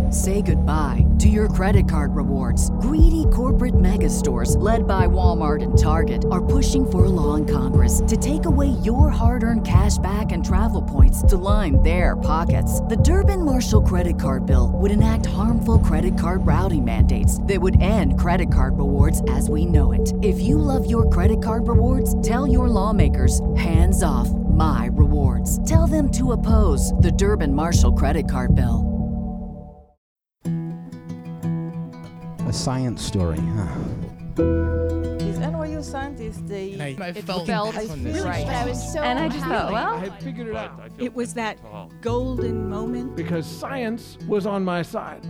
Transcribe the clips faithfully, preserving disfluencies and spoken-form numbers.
Say goodbye to your credit card rewards. Greedy corporate mega stores, led by Walmart and Target, are pushing for a law in Congress to take away your hard-earned cash back and travel points to line their pockets. The Durbin-Marshall credit card bill would enact harmful credit card routing mandates that would end credit card rewards as we know it. If you love your credit card rewards, tell your lawmakers, hands off my rewards. Tell them to oppose the Durbin-Marshall credit card bill. A science story, huh? These N Y U scientists, they... And I, I it felt, felt I really right. But I was so And I just thought, well... I had figured it out. It was that golden moment. Because science was on my side.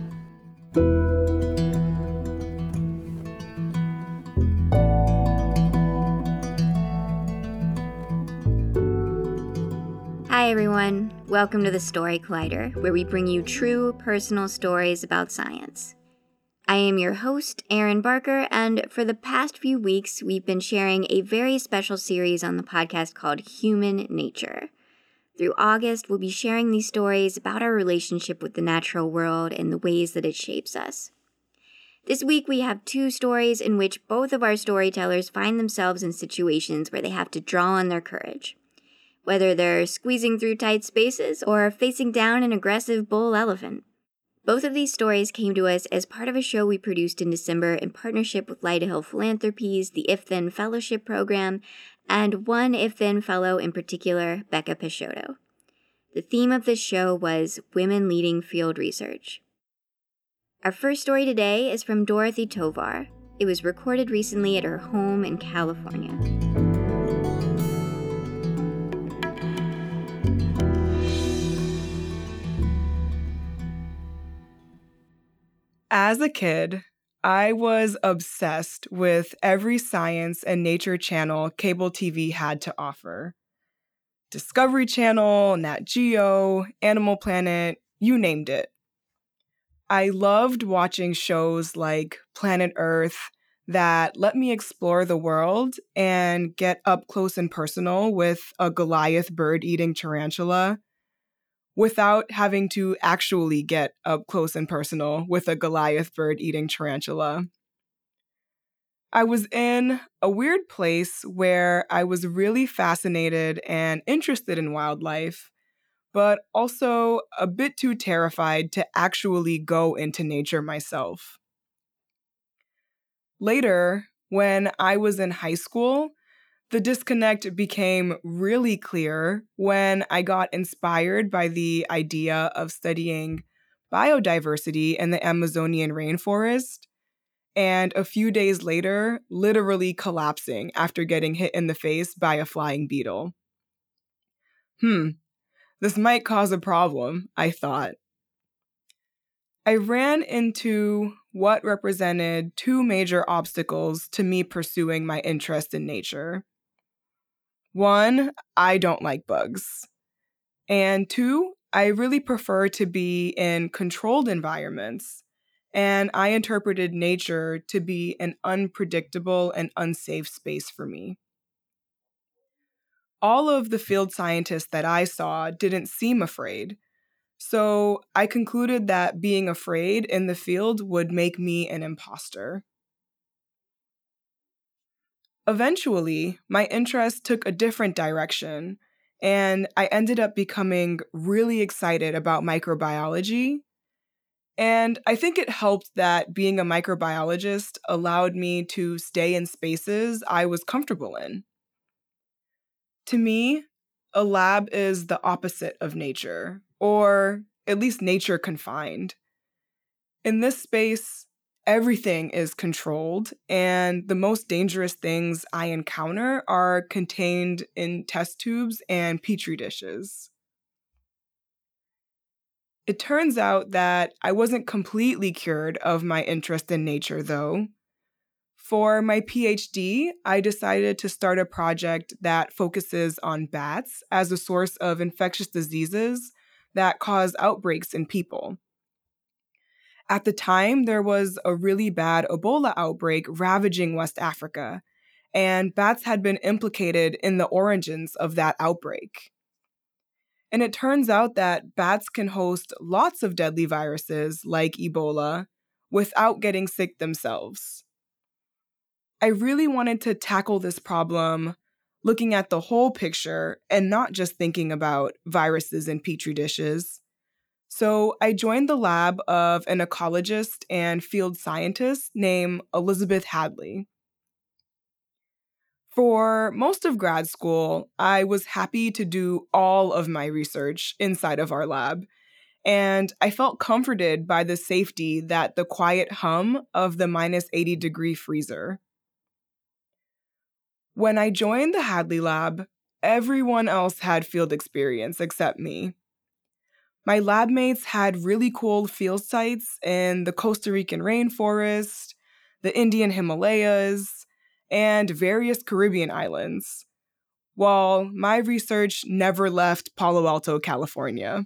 Hi everyone, welcome to the Story Collider, where we bring you true personal stories about science. I am your host, Erin Barker, and for the past few weeks, we've been sharing a very special series on the podcast called Human Nature. Through August, we'll be sharing these stories about our relationship with the natural world and the ways that it shapes us. This week, we have two stories in which both of our storytellers find themselves in situations where they have to draw on their courage. Whether they're squeezing through tight spaces or facing down an aggressive bull elephant. Both of these stories came to us as part of a show we produced in December in partnership with Lyda Hill Philanthropies, the If Then Fellowship Program, and one If Then Fellow in particular, Becca Peixoto. The theme of this show was Women Leading Field Research. Our first story today is from Dorothy Tovar. It was recorded recently at her home in California. As a kid, I was obsessed with every science and nature channel cable T V had to offer. Discovery Channel, Nat Geo, Animal Planet, you named it. I loved watching shows like Planet Earth that let me explore the world and get up close and personal with a Goliath bird-eating tarantula, without having to actually get up close and personal with a Goliath bird-eating tarantula. I was in a weird place where I was really fascinated and interested in wildlife, but also a bit too terrified to actually go into nature myself. Later, when I was in high school, the disconnect became really clear when I got inspired by the idea of studying biodiversity in the Amazonian rainforest, and a few days later, literally collapsing after getting hit in the face by a flying beetle. Hmm, this might cause a problem, I thought. I ran into what represented two major obstacles to me pursuing my interest in nature. One, I don't like bugs. And two, I really prefer to be in controlled environments. And I interpreted nature to be an unpredictable and unsafe space for me. All of the field scientists that I saw didn't seem afraid. So I concluded that being afraid in the field would make me an imposter. Eventually, my interest took a different direction, and I ended up becoming really excited about microbiology. And I think it helped that being a microbiologist allowed me to stay in spaces I was comfortable in. To me, a lab is the opposite of nature, or at least nature confined. In this space, everything is controlled, and the most dangerous things I encounter are contained in test tubes and petri dishes. It turns out that I wasn't completely cured of my interest in nature, though. For my PhD, I decided to start a project that focuses on bats as a source of infectious diseases that cause outbreaks in people. At the time, there was a really bad Ebola outbreak ravaging West Africa, and bats had been implicated in the origins of that outbreak. And it turns out that bats can host lots of deadly viruses like Ebola without getting sick themselves. I really wanted to tackle this problem looking at the whole picture and not just thinking about viruses in petri dishes. So I joined the lab of an ecologist and field scientist named Elizabeth Hadley. For most of grad school, I was happy to do all of my research inside of our lab, and I felt comforted by the safety that the quiet hum of the minus eighty degree freezer. When I joined the Hadley lab, everyone else had field experience except me. My lab mates had really cool field sites in the Costa Rican rainforest, the Indian Himalayas, and various Caribbean islands, while my research never left Palo Alto, California.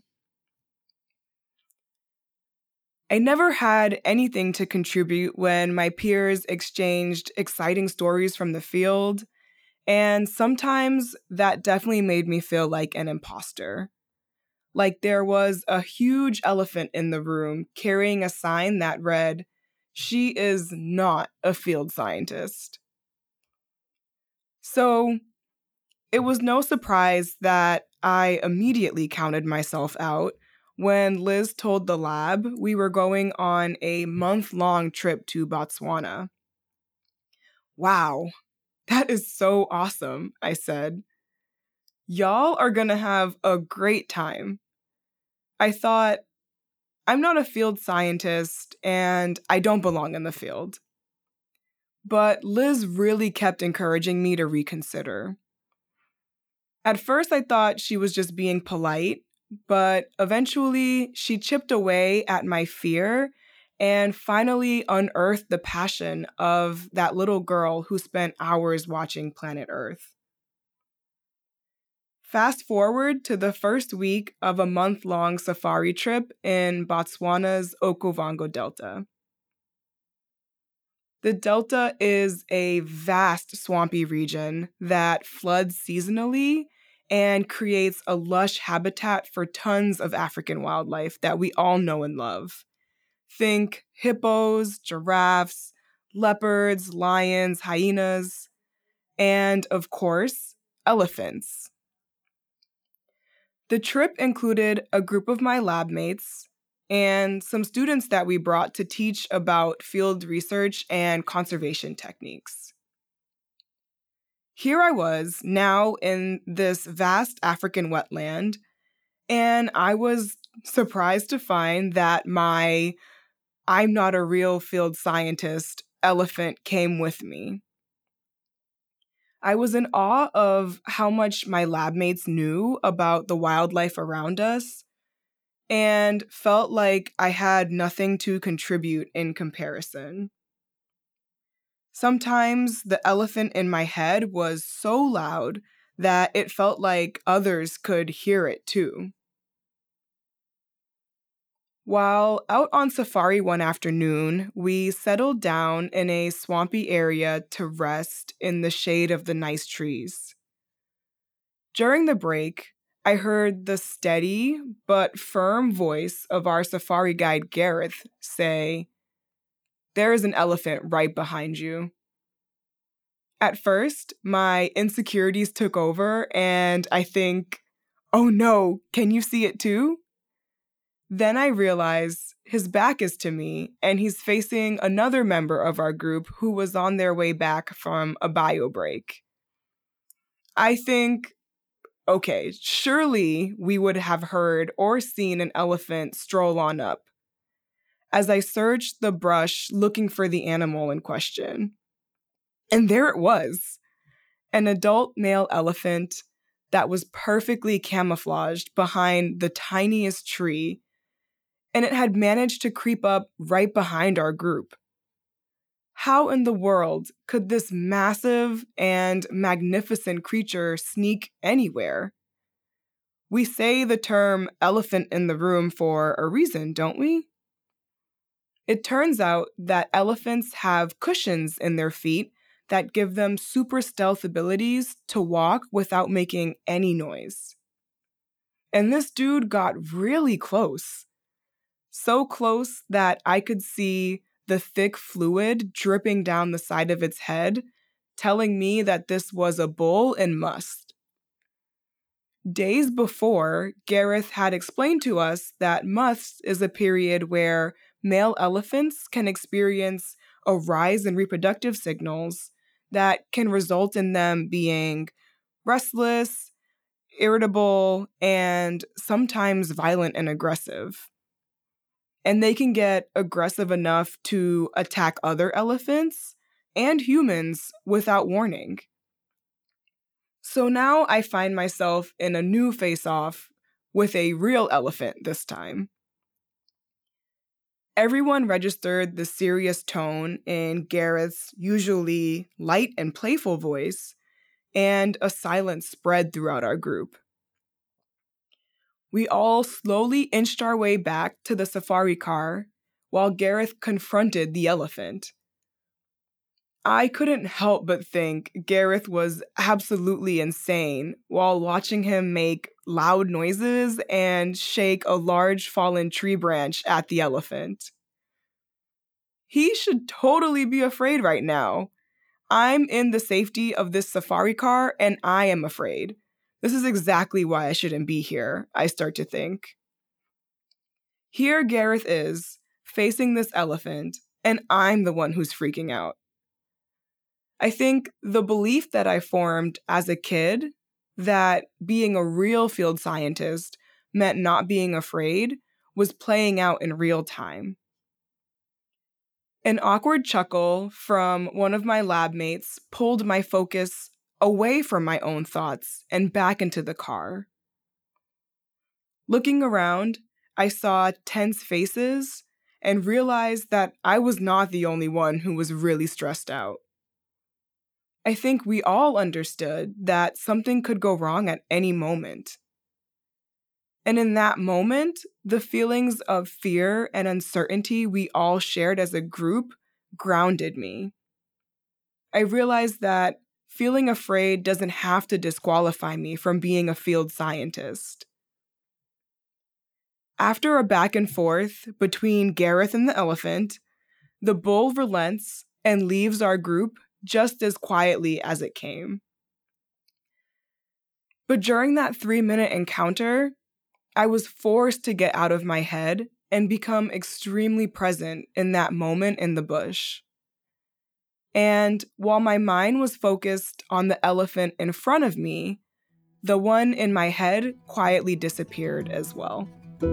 I never had anything to contribute when my peers exchanged exciting stories from the field, and sometimes that definitely made me feel like an imposter. Like there was a huge elephant in the room carrying a sign that read, "She is not a field scientist." So it was no surprise that I immediately counted myself out when Liz told the lab we were going on a month-long trip to Botswana. "Wow, that is so awesome," I said. "Y'all are gonna have a great time." I thought, I'm not a field scientist and I don't belong in the field. But Liz really kept encouraging me to reconsider. At first, I thought she was just being polite, but eventually she chipped away at my fear and finally unearthed the passion of that little girl who spent hours watching Planet Earth. Fast forward to the first week of a month-long safari trip in Botswana's Okavango Delta. The Delta is a vast swampy region that floods seasonally and creates a lush habitat for tons of African wildlife that we all know and love. Think hippos, giraffes, leopards, lions, hyenas, and of course, elephants. The trip included a group of my lab mates and some students that we brought to teach about field research and conservation techniques. Here I was, now in this vast African wetland, and I was surprised to find that my "I'm not a real field scientist" elephant came with me. I was in awe of how much my lab mates knew about the wildlife around us and felt like I had nothing to contribute in comparison. Sometimes the elephant in my head was so loud that it felt like others could hear it too. While out on safari one afternoon, we settled down in a swampy area to rest in the shade of the nice trees. During the break, I heard the steady but firm voice of our safari guide Gareth say, "There is an elephant right behind you." At first, my insecurities took over and I think, "Oh no, can you see it too?" Then I realize his back is to me, and he's facing another member of our group who was on their way back from a bio break. I think, okay, surely we would have heard or seen an elephant stroll on up, as I searched the brush looking for the animal in question. And there it was, an adult male elephant that was perfectly camouflaged behind the tiniest tree, and it had managed to creep up right behind our group. How in the world could this massive and magnificent creature sneak anywhere? We say the term elephant in the room for a reason, don't we? It turns out that elephants have cushions in their feet that give them super stealth abilities to walk without making any noise. And this dude got really close. So close that I could see the thick fluid dripping down the side of its head, telling me that this was a bull in must. Days before, Gareth had explained to us that must is a period where male elephants can experience a rise in reproductive signals that can result in them being restless, irritable, and sometimes violent and aggressive. And they can get aggressive enough to attack other elephants and humans without warning. So now I find myself in a new face-off with a real elephant this time. Everyone registered the serious tone in Gareth's usually light and playful voice, and a silence spread throughout our group. We all slowly inched our way back to the safari car while Gareth confronted the elephant. I couldn't help but think Gareth was absolutely insane while watching him make loud noises and shake a large fallen tree branch at the elephant. He should totally be afraid right now. I'm in the safety of this safari car and I am afraid. This is exactly why I shouldn't be here, I start to think. Here Gareth is, facing this elephant, and I'm the one who's freaking out. I think the belief that I formed as a kid that being a real field scientist meant not being afraid was playing out in real time. An awkward chuckle from one of my lab mates pulled my focus away from my own thoughts and back into the car. Looking around, I saw tense faces and realized that I was not the only one who was really stressed out. I think we all understood that something could go wrong at any moment. And in that moment, the feelings of fear and uncertainty we all shared as a group grounded me. I realized that feeling afraid doesn't have to disqualify me from being a field scientist. After a back and forth between Gareth and the elephant, the bull relents and leaves our group just as quietly as it came. But during that three-minute encounter, I was forced to get out of my head and become extremely present in that moment in the bush. And while my mind was focused on the elephant in front of me, the one in my head quietly disappeared as well.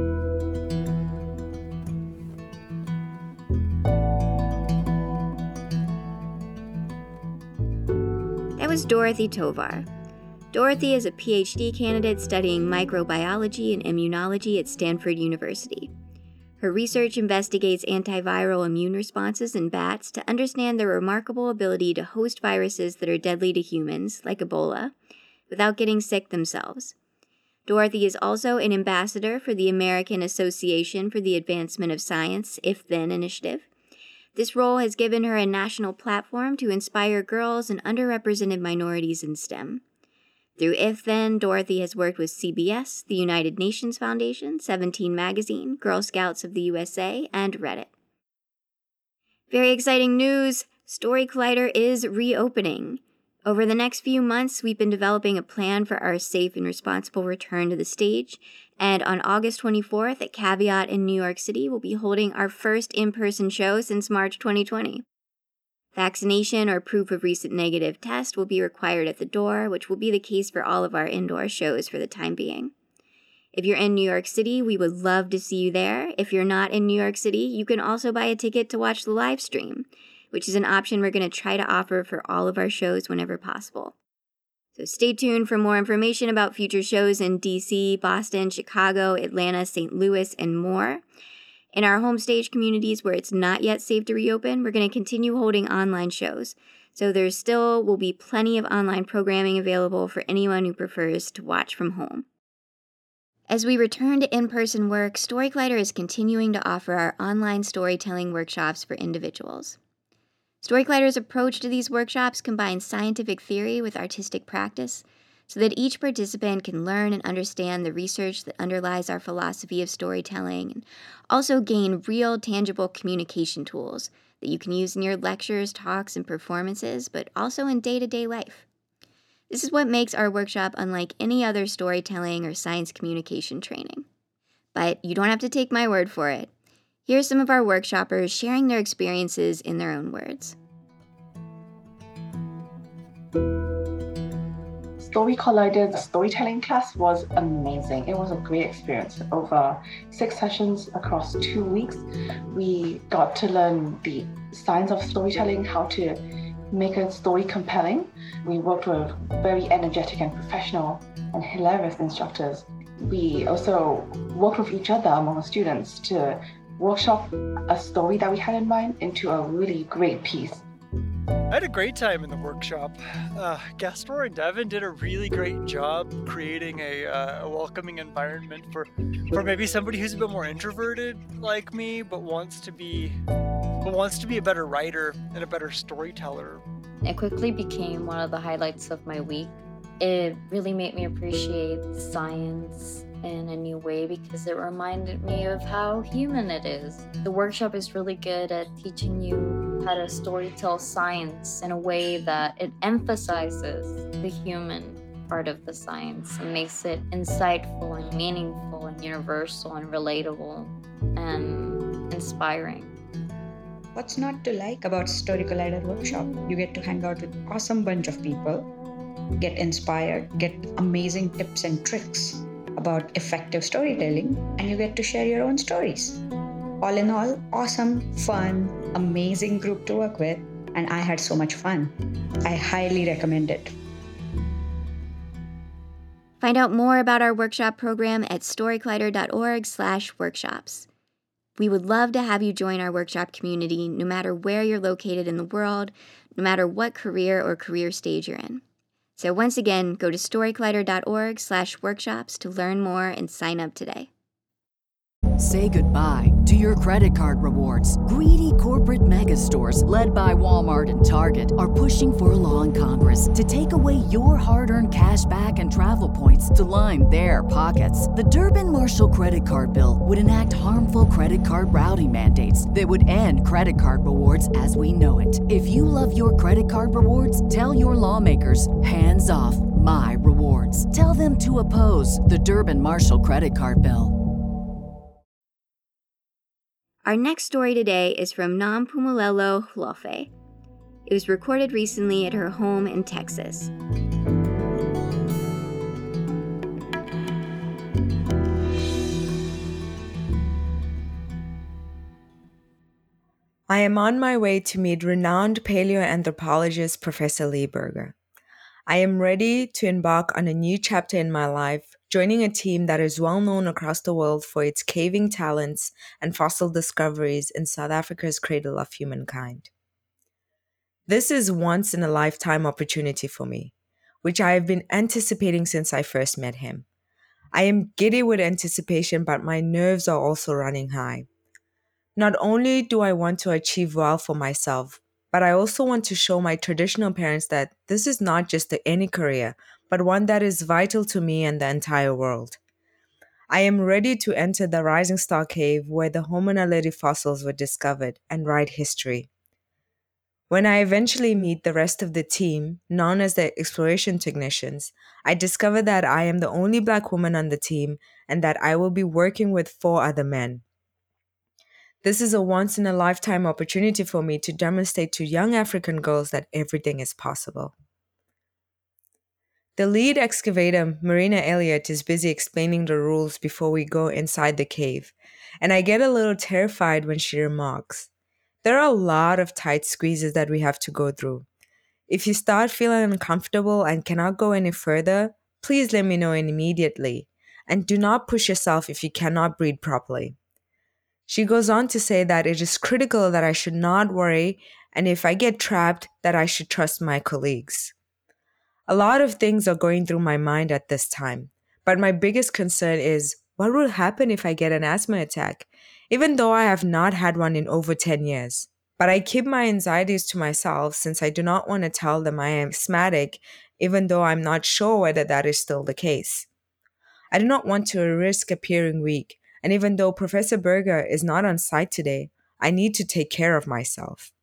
That was Dorothy Tovar. Dorothy is a P H D candidate studying microbiology and immunology at Stanford University. Her research investigates antiviral immune responses in bats to understand their remarkable ability to host viruses that are deadly to humans, like Ebola, without getting sick themselves. Dorothy is also an ambassador for the American Association for the Advancement of Science, I F Then initiative. This role has given her a national platform to inspire girls and underrepresented minorities in STEM. Through I F Then, Dorothy has worked with C B S, the United Nations Foundation, Seventeen Magazine, Girl Scouts of the U S A, and Reddit. Very exciting news! Story Collider is reopening. Over the next few months, we've been developing a plan for our safe and responsible return to the stage, and on August twenty-fourth at Caveat in New York City, we'll be holding our first in-person show since March twenty twenty. Vaccination or proof of recent negative test will be required at the door, which will be the case for all of our indoor shows for the time being. If you're in New York City, we would love to see you there. If you're not in New York City, you can also buy a ticket to watch the live stream, which is an option we're going to try to offer for all of our shows whenever possible. So stay tuned for more information about future shows in D C, Boston, Chicago, Atlanta, Saint Louis, and more. In our home stage communities where it's not yet safe to reopen, we're going to continue holding online shows. So there still will be plenty of online programming available for anyone who prefers to watch from home. As we return to in-person work, Story Collider is continuing to offer our online storytelling workshops for individuals. Story Collider's approach to these workshops combines scientific theory with artistic practice, so that each participant can learn and understand the research that underlies our philosophy of storytelling and also gain real, tangible communication tools that you can use in your lectures, talks, and performances, but also in day-to-day life. This is what makes our workshop unlike any other storytelling or science communication training. But you don't have to take my word for it. Here are some of our workshoppers sharing their experiences in their own words. Story Collider's storytelling class was amazing. It was a great experience. Over six sessions across two weeks, we got to learn the science of storytelling, how to make a story compelling. We worked with very energetic and professional and hilarious instructors. We also worked with each other among the students to workshop a story that we had in mind into a really great piece. I had a great time in the workshop. Uh, Gastor and Devin did a really great job creating a, uh, a welcoming environment for, for maybe somebody who's a bit more introverted like me, but wants to be, but wants to be a better writer and a better storyteller. It quickly became one of the highlights of my week. It really made me appreciate science in a new way because it reminded me of how human it is. The workshop is really good at teaching you how to storytell science in a way that it emphasizes the human part of the science and makes it insightful and meaningful and universal and relatable and inspiring. What's not to like about Story Collider workshop? You get to hang out with an awesome bunch of people, get inspired, get amazing tips and tricks about effective storytelling, and you get to share your own stories. All in all, awesome, fun, amazing group to work with, and I had so much fun. I highly recommend it. Find out more about our workshop program at storycollider.org slash workshops. We would love to have you join our workshop community no matter where you're located in the world, no matter what career or career stage you're in. So once again, go to storycollider.org slash workshops to learn more and sign up today. Say goodbye to your credit card rewards. Greedy corporate mega stores, led by Walmart and Target, are pushing for a law in Congress to take away your hard-earned cash back and travel points to line their pockets. The Durbin-Marshall credit card bill would enact harmful credit card routing mandates that would end credit card rewards as we know it. If you love your credit card rewards, tell your lawmakers, hands off my rewards. Tell them to oppose the Durbin-Marshall credit card bill. Our next story today is from Nampumelelo Hlofe. It was recorded recently at her home in Texas. I am on my way to meet renowned paleoanthropologist Professor Lee Berger. I am ready to embark on a new chapter in my life, joining a team that is well known across the world for its caving talents and fossil discoveries in South Africa's cradle of humankind. This is once in a lifetime opportunity for me, which I have been anticipating since I first met him. I am giddy with anticipation, but my nerves are also running high. Not only do I want to achieve well for myself, but I also want to show my traditional parents that this is not just any career, but one that is vital to me and the entire world. I am ready to enter the Rising Star Cave where the Homo naledi fossils were discovered and write history. When I eventually meet the rest of the team, known as the exploration technicians, I discover that I am the only Black woman on the team and that I will be working with four other men. This is a once-in-a-lifetime opportunity for me to demonstrate to young African girls that everything is possible. The lead excavator, Marina Elliott, is busy explaining the rules before we go inside the cave, and I get a little terrified when she remarks, "There are a lot of tight squeezes that we have to go through. If you start feeling uncomfortable and cannot go any further, please let me know immediately, and do not push yourself if you cannot breathe properly." She goes on to say that it is critical that I should not worry, and if I get trapped, that I should trust my colleagues. A lot of things are going through my mind at this time, but my biggest concern is, what will happen if I get an asthma attack, even though I have not had one in over ten years? But I keep my anxieties to myself since I do not want to tell them I am asthmatic even though I'm not sure whether that is still the case. I do not want to risk appearing weak, and even though Professor Berger is not on site today, I need to take care of myself.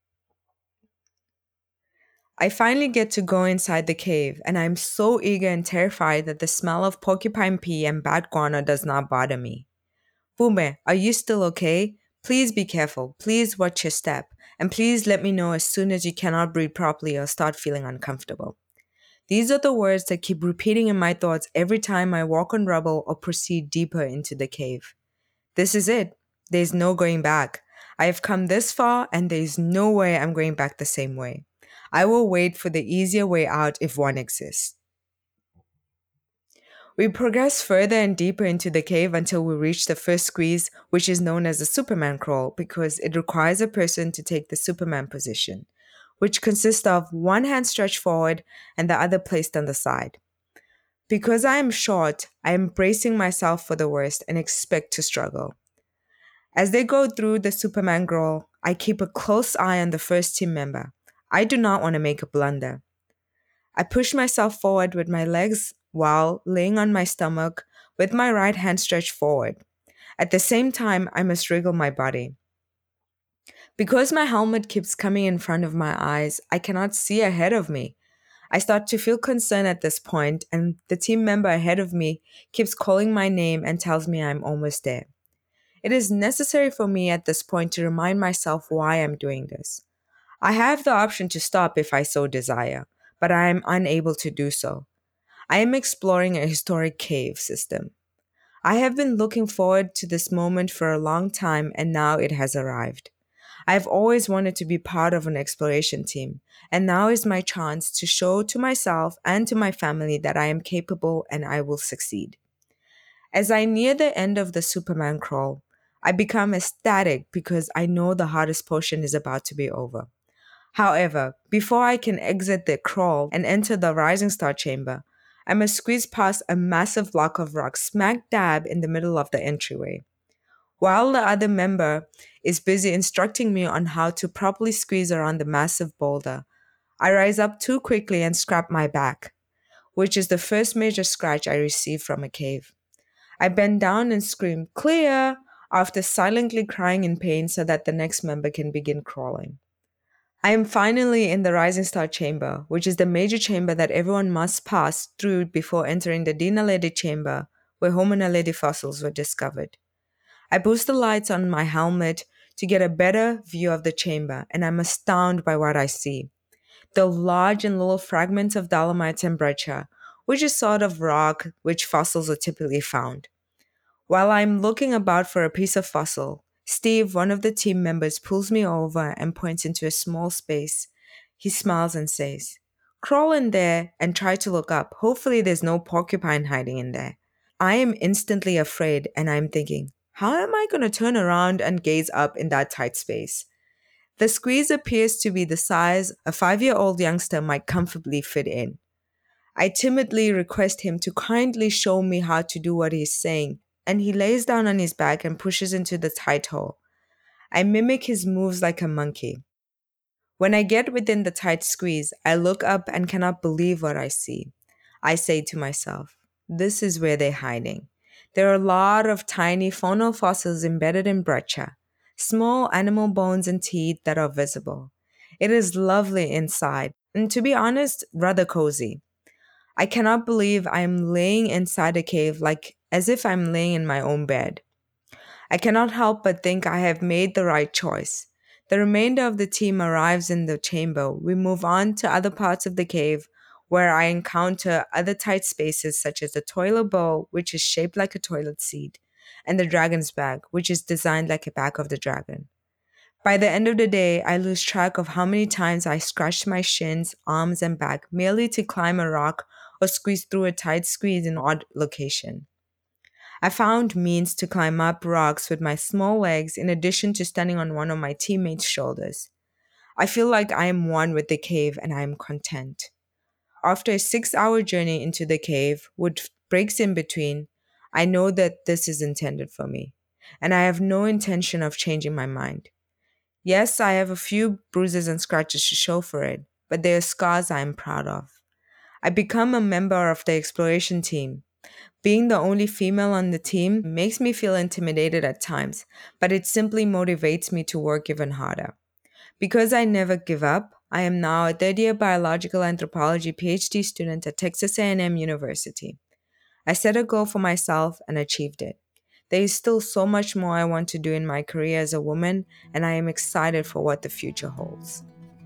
I finally get to go inside the cave, and I'm so eager and terrified that the smell of porcupine pee and bat guano does not bother me. Bume, are you still okay? Please be careful, please watch your step, and please let me know as soon as you cannot breathe properly or start feeling uncomfortable. These are the words that keep repeating in my thoughts every time I walk on rubble or proceed deeper into the cave. This is it. There's no going back. I have come this far, and there's no way I'm going back the same way. I will wait for the easier way out if one exists. We progress further and deeper into the cave until we reach the first squeeze, which is known as the Superman crawl because it requires a person to take the Superman position, which consists of one hand stretched forward and the other placed on the side. Because I am short, I am bracing myself for the worst and expect to struggle. As they go through the Superman crawl, I keep a close eye on the first team member. I do not want to make a blunder. I push myself forward with my legs while laying on my stomach with my right hand stretched forward. At the same time, I must wriggle my body. Because my helmet keeps coming in front of my eyes, I cannot see ahead of me. I start to feel concerned at this point, and the team member ahead of me keeps calling my name and tells me I'm almost there. It is necessary for me at this point to remind myself why I'm doing this. I have the option to stop if I so desire, but I am unable to do so. I am exploring a historic cave system. I have been looking forward to this moment for a long time, and now it has arrived. I have always wanted to be part of an exploration team, and now is my chance to show to myself and to my family that I am capable and I will succeed. As I near the end of the Superman crawl, I become ecstatic because I know the hardest portion is about to be over. However, before I can exit the crawl and enter the Rising Star chamber, I must squeeze past a massive block of rock smack dab in the middle of the entryway. While the other member is busy instructing me on how to properly squeeze around the massive boulder, I rise up too quickly and scrap my back, which is the first major scratch I receive from a cave. I bend down and scream, "Clear!" after silently crying in pain so that the next member can begin crawling. I am finally in the Rising Star chamber, which is the major chamber that everyone must pass through before entering the Dinaledi chamber, where Homo naledi fossils were discovered. I boost the lights on my helmet to get a better view of the chamber, and I'm astounded by what I see. The large and little fragments of dolomites and breccia, which is sort of rock which fossils are typically found. While I'm looking about for a piece of fossil, Steve, one of the team members, pulls me over and points into a small space. He smiles and says, "Crawl in there and try to look up. Hopefully there's no porcupine hiding in there." I am instantly afraid, and I'm thinking, how am I going to turn around and gaze up in that tight space? The squeeze appears to be the size a five-year-old youngster might comfortably fit in. I timidly request him to kindly show me how to do what he's saying, and he lays down on his back and pushes into the tight hole. I mimic his moves like a monkey. When I get within the tight squeeze, I look up and cannot believe what I see. I say to myself, this is where they're hiding. There are a lot of tiny faunal fossils embedded in breccia, small animal bones and teeth that are visible. It is lovely inside, and to be honest, rather cozy. I cannot believe I am laying inside a cave like as if I'm laying in my own bed. I cannot help but think I have made the right choice. The remainder of the team arrives in the chamber. We move on to other parts of the cave where I encounter other tight spaces such as the toilet bowl, which is shaped like a toilet seat, and the dragon's bag, which is designed like a back of the dragon. By the end of the day, I lose track of how many times I scratched my shins, arms, and back merely to climb a rock or squeeze through a tight squeeze in an odd location. I found means to climb up rocks with my small legs in addition to standing on one of my teammates' shoulders. I feel like I am one with the cave and I am content. After a six-hour journey into the cave, with breaks in between, I know that this is intended for me, and I have no intention of changing my mind. Yes, I have a few bruises and scratches to show for it, but they are scars I am proud of. I become a member of the exploration team. Being the only female on the team makes me feel intimidated at times, but it simply motivates me to work even harder. Because I never give up, I am now a third-year biological anthropology PhD student at Texas A and M University. I set a goal for myself and achieved it. There is still so much more I want to do in my career as a woman, and I am excited for what the future holds.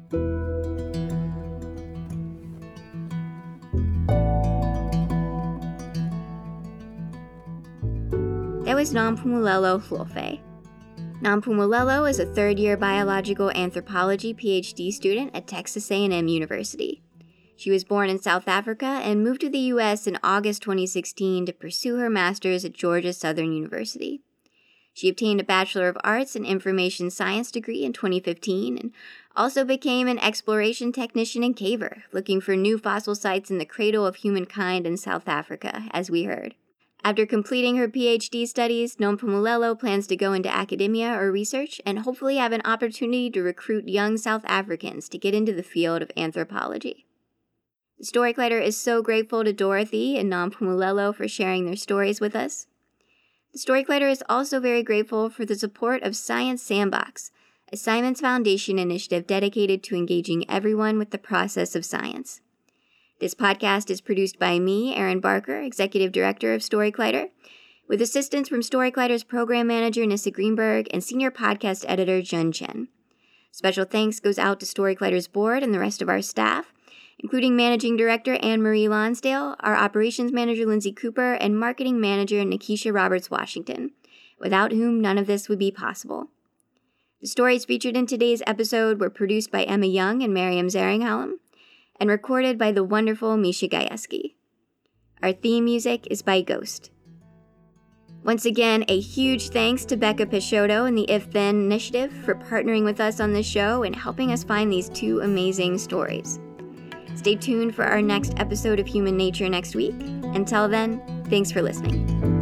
That was Nompumelelo Hluofe. Nompumelelo is a third-year biological anthropology PhD student at Texas A and M University. She was born in South Africa and moved to the U S in August twenty sixteen to pursue her master's at Georgia Southern University. She obtained a Bachelor of Arts in Information Science degree in twenty fifteen and also became an exploration technician and caver, looking for new fossil sites in the cradle of humankind in South Africa, as we heard. After completing her PhD studies, Nompumelelo plans to go into academia or research and hopefully have an opportunity to recruit young South Africans to get into the field of anthropology. The Story Collider is so grateful to Dorothy and Nompumelelo for sharing their stories with us. The Story Collider is also very grateful for the support of Science Sandbox, a Simons Foundation initiative dedicated to engaging everyone with the process of science. This podcast is produced by me, Erin Barker, Executive Director of Story Collider, with assistance from Story Collider's Program Manager Nissa Greenberg and Senior Podcast Editor Jun Chen. Special thanks goes out to Story Collider's board and the rest of our staff, including Managing Director Anne-Marie Lonsdale, our Operations Manager Lindsay Cooper, and Marketing Manager Nikisha Roberts-Washington, without whom none of this would be possible. The stories featured in today's episode were produced by Emma Young and Miriam Zaringhalem, and recorded by the wonderful Misha Gajewski. Our theme music is by Ghost. Once again, a huge thanks to Becca Peixoto and the If Then Initiative for partnering with us on this show and helping us find these two amazing stories. Stay tuned for our next episode of Human Nature next week. Until then, thanks for listening.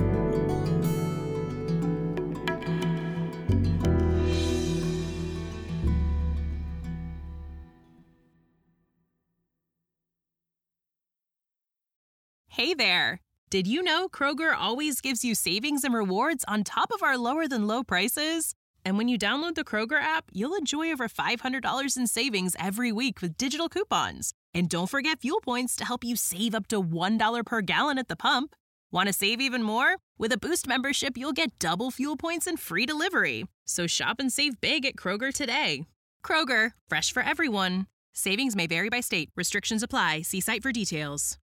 Hey there! Did you know Kroger always gives you savings and rewards on top of our lower-than-low prices? And when you download the Kroger app, you'll enjoy over five hundred dollars in savings every week with digital coupons. And don't forget fuel points to help you save up to one dollar per gallon at the pump. Want to save even more? With a Boost membership, you'll get double fuel points and free delivery. So shop and save big at Kroger today. Kroger, fresh for everyone. Savings may vary by state. Restrictions apply. See site for details.